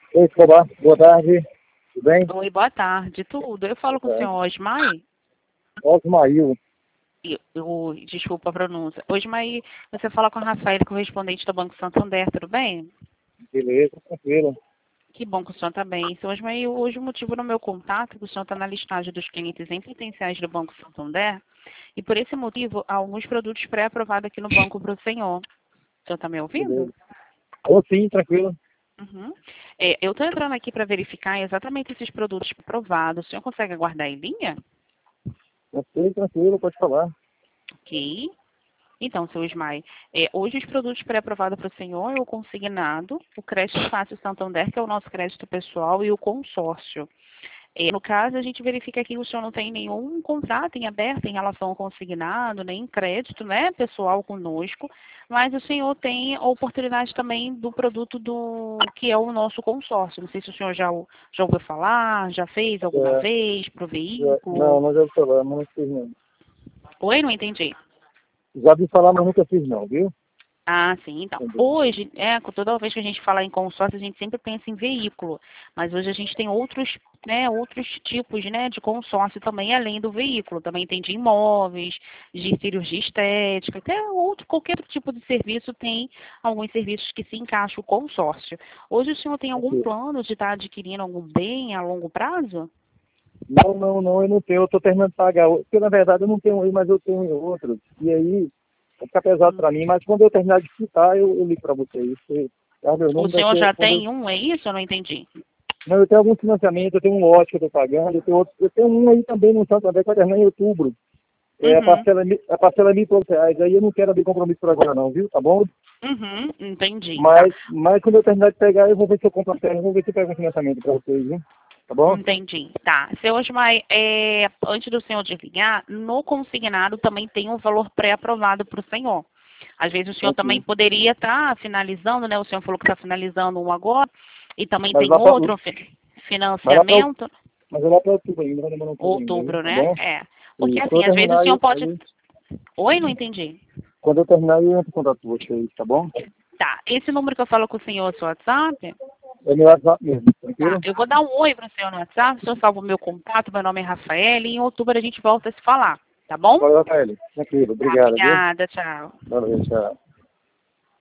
Oi, Escobar. Boa tarde. Tudo bem? Oi, boa tarde, tudo. Eu falo com o senhor Osmar. Osmail. Desculpa a pronúncia. Osmar, você fala com a Rafael, correspondente do Banco Santander, tudo bem? Beleza, tranquilo. Que bom que o senhor está bem. Senhor Osmar, hoje o motivo do meu contato é que o senhor está na listagem dos clientes em potenciais do Banco Santander e por esse motivo há alguns produtos pré-aprovados aqui no banco para o senhor. O senhor está me ouvindo? Beleza. Ô, sim, tranquilo. Uhum. Eu estou entrando aqui para verificar exatamente esses produtos aprovados. O senhor consegue aguardar em linha? Tranquilo, pode falar. Ok. Então, seu Ismael, hoje os produtos pré-aprovados para o senhor é o consignado, o crédito fácil Santander, que é o nosso crédito pessoal, e o consórcio. No caso, a gente verifica aqui que o senhor não tem nenhum contrato em aberto em relação ao consignado, nem crédito, né, pessoal conosco, mas o senhor tem a oportunidade também do produto que é o nosso consórcio. Não sei se o senhor já ouviu falar, já fez alguma vez para o veículo. Não já ouvi falar, mas não fiz não. Oi, não entendi. Já ouvi falar, mas nunca fiz não, viu? Ah, sim. Então, Entendeu? hoje, toda vez que a gente fala em consórcio, a gente sempre pensa em veículo. Mas hoje a gente tem outros tipos, né, de consórcio também, além do veículo. Também tem de imóveis, de cirurgia estética, até qualquer tipo de serviço tem alguns serviços que se encaixam o consórcio. Hoje o senhor tem algum plano de estar adquirindo algum bem a longo prazo? Não, eu não tenho. Eu estou terminando de pagar. Porque, na verdade, eu não tenho um, mas eu tenho outro. E aí, vai ficar pesado para mim. Mas quando eu terminar de quitar, eu ligo para vocês. Meu O nome vai senhor ser já quando tem um, é isso? Eu não entendi. Não, eu tenho algum financiamento, eu tenho um lote que eu estou pagando, eu tenho um aí também no Santander que vai terminar em outubro. Uhum. A parcela é R$ 1.000. Aí eu não quero abrir compromisso por agora não, viu? Tá bom? Uhum, entendi. Tá. Mas quando eu terminar de pegar, eu vou ver se eu compro a terra, eu vou ver se eu pego um financiamento para vocês, viu? Tá bom? Entendi. Tá. Seu Osmar, antes do senhor desligar, no consignado também tem um valor pré-aprovado para o senhor. Às vezes o senhor também Tranquilo. poderia estar finalizando, né? O senhor falou que está finalizando um agora, e também Mas tem lá para financiamento, mas lá para outubro ainda, vai demorar um pouco ainda, viu? outubro, Tá né? bom? Porque E assim, quando eu às vezes o terminar, senhor pode. Oi, não entendi. quando eu terminar, eu entro em contato com vocês, tá bom? Tá. Esse número que eu falo com o senhor é o seu WhatsApp? É meu WhatsApp mesmo, Tá, tranquilo? eu vou dar um oi para o senhor no WhatsApp, o senhor salva o meu contato, meu nome é Rafael, e em outubro a gente volta a se falar, tá bom? Valeu, Rafael. Tranquilo, Tá, obrigado, viu? obrigada, tchau. Valeu, tchau.